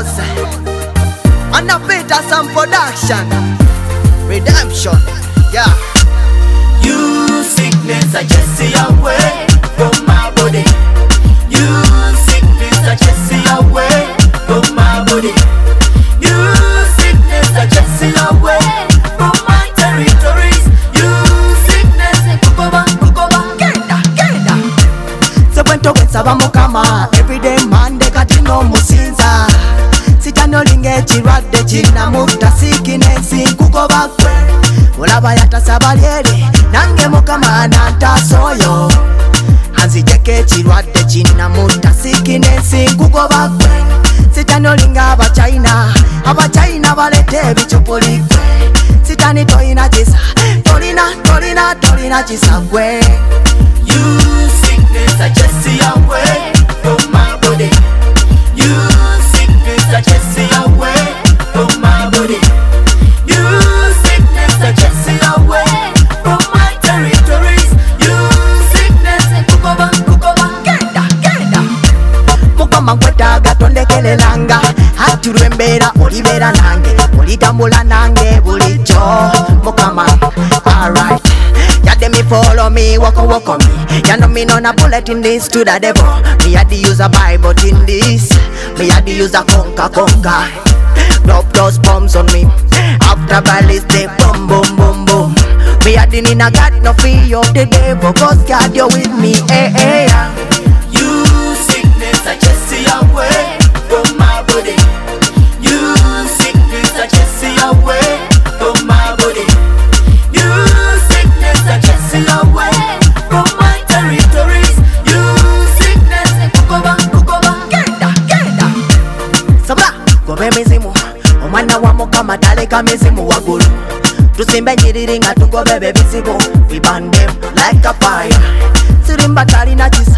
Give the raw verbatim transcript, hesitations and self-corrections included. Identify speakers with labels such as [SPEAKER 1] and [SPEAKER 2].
[SPEAKER 1] Rose and the Peterson production. Redemption, yeah.
[SPEAKER 2] You sickness, I just see away from my body. You sickness, I just see away from my body. You sickness, I just see away from my territories. You sickness, kukoba, kukoba,
[SPEAKER 1] Kenda, kenda.
[SPEAKER 2] Sebwento kwensaba mukama everyday Monday kati no musinza. Sitanolinga ekirwadde kinamutta sickness kukoba kwe. Olaba yatasaba lyere nange mukama nantaasa oyo. Anzijeko ekirwadde kinamutta sickness kukoba kwe. Sitanolinga abachina abachina balete ebichupuli kwe. Sitani tolina kisa tolina tolina tolina kisa gwe. You sickness, I just see away from my body. You sickness, I just see away from my body. You sickness, I just see away from my territories. You sickness, kukoba, kukoba,
[SPEAKER 1] Kenda, kenda.
[SPEAKER 2] mukama nkwetaaga tondekereranga hati lwembeera olibeera nange olitambula nange bulijjo mukama. Alright, yadde me follow me, walk on walk on me. Ya know me none a bullet in this to the devil. Me had to use a Bible in this. Me had to use a conquer conquer. Drop those bombs on me. After ballistic boom boom boom boom. Me had to need a God no fear of the devil. Cause God you with me. Eh eh yeah. You sickness, I just see away from my body. You sickness, I just see away from my body. You sickness, I just see away from my territories. You sickness, kukoba, kukoba,
[SPEAKER 1] Kenda, kenda.
[SPEAKER 2] sabra gobe mizimu omwana wa mukama taleka mizimu waggulu. Tusimbe njiriri nga tugobe bebizibu. We burn them like a fire. Sirimba talina kisa